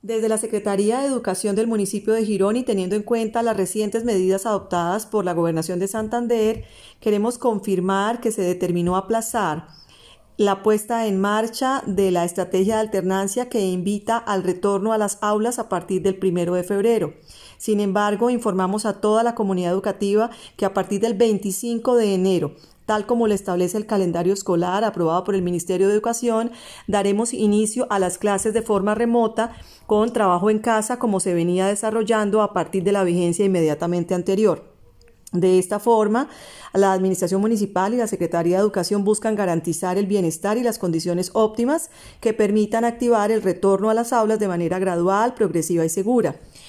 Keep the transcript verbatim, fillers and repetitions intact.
Desde la Secretaría de Educación del municipio de Girón y teniendo en cuenta las recientes medidas adoptadas por la Gobernación de Santander, queremos confirmar que se determinó aplazar la puesta en marcha de la estrategia de alternancia que invita al retorno a las aulas a partir del primero de febrero. Sin embargo, informamos a toda la comunidad educativa que a partir del veinticinco de enero, tal como lo establece el calendario escolar aprobado por el Ministerio de Educación, daremos inicio a las clases de forma remota con trabajo en casa como se venía desarrollando a partir de la vigencia inmediatamente anterior. De esta forma, la Administración Municipal y la Secretaría de Educación buscan garantizar el bienestar y las condiciones óptimas que permitan activar el retorno a las aulas de manera gradual, progresiva y segura.